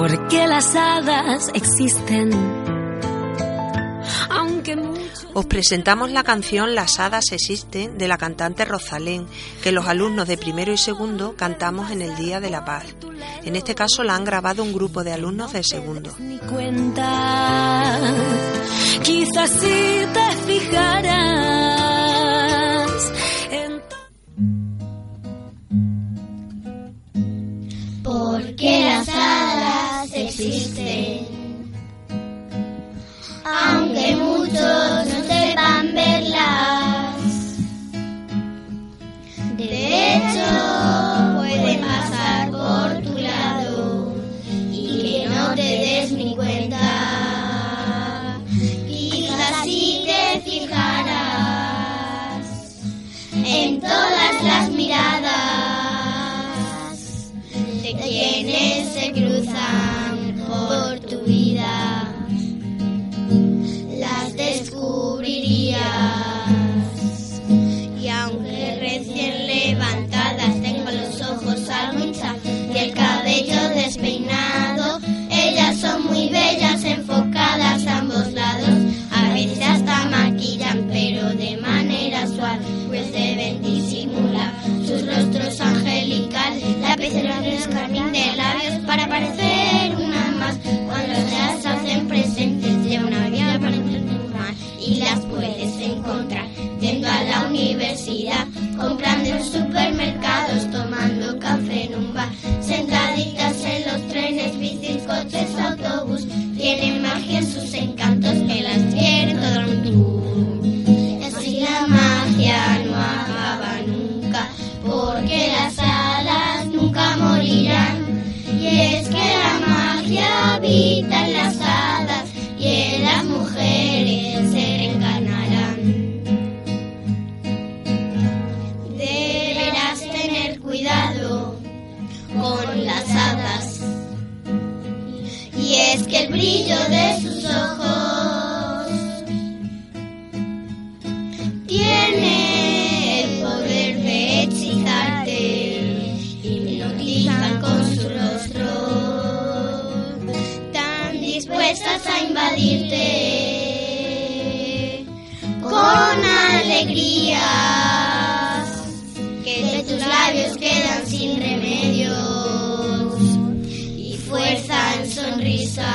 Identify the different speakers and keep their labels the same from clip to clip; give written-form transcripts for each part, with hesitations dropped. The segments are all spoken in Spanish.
Speaker 1: porque las hadas existen.
Speaker 2: Os presentamos la canción Las hadas existen de la cantante Rosalén, que los alumnos de primero y segundo cantamos en el Día de la Paz. En este caso la han grabado un grupo de alumnos de segundo.
Speaker 1: Quizás si te fijaras en...
Speaker 3: Porque las hadas existen, aunque muchos no sepan verlas. De hecho, pueden pasar por tu lado y que no te des ni cuenta. Quizás si te fijaras en todas las miradas de quienes se cruzan por tu vida, las descubrirías. Y aunque recién levantadas tengo los ojos algo hinchados y el cabello despeinado, ellas son muy bellas, enfocadas a ambos lados. A veces hasta maquillan, pero de manera suave, pues deben disimular sus rostros angelicales. La pecera de los carmín de labios para parecer una más. Cuando las hacen presentes lleva una vida aparentemente normal y las puedes encontrar yendo a la universidad, comprando en supermercados, tomando café en un bar, sentaditas en los trenes, bicis, coches, autobús. Tienen magia en sus encantos que las quiere todo el mundo. Así la magia no acaba nunca, porque las hadas nunca morirán. Y es que la magia habita en las hadas y en las mujeres se reencarnarán. Deberás tener cuidado con las hadas, y es que el brillo de sus ojos tiene el poder de hechizarte y hipnotizan con su rostro, tan dispuestas a invadirte con alegrías que de tus labios quedan sin remedios y fuerza en sonrisa.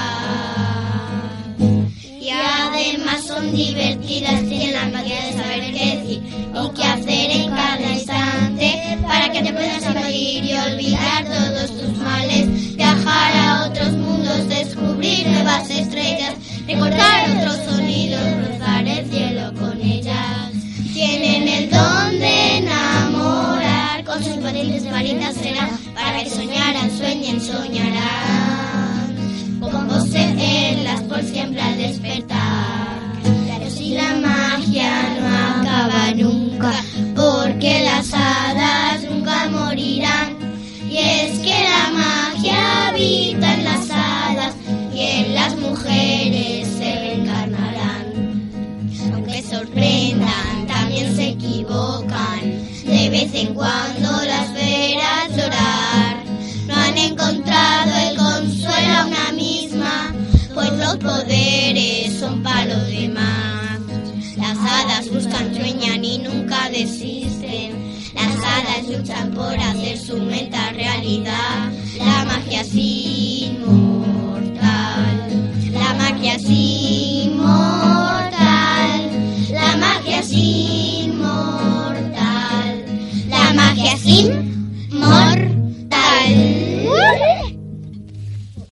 Speaker 3: Y además son divertidas, tienen la empatía de saber qué decir y qué hacer en cada instante para que te puedas evadir y olvidar todos tus males, viajar a otros mundos, descubrir nuevas estrellas, recordar otros sonidos, rozar el cielo con ellas. Tienen el don de enamorar, con sus potentes varitas será para que soñaran, sueñen, soñarán con poseerlas por siempre al despertar. Pero si la magia no acaba nunca, porque las hadas nunca morirán. Y es que la magia habita en las hadas y en las mujeres se reencarnarán. Aunque sorprendan, también se equivocan, de vez en cuando las verás llorar. No han encontrado el consuelo a una misma, pues los poderes son para los demás. Las hadas buscan, sueñan y nunca desisten. Las hadas luchan por hacer su meta realidad. La magia es inmortal, la magia es inmortal, la magia es inmortal, la magia es inmortal.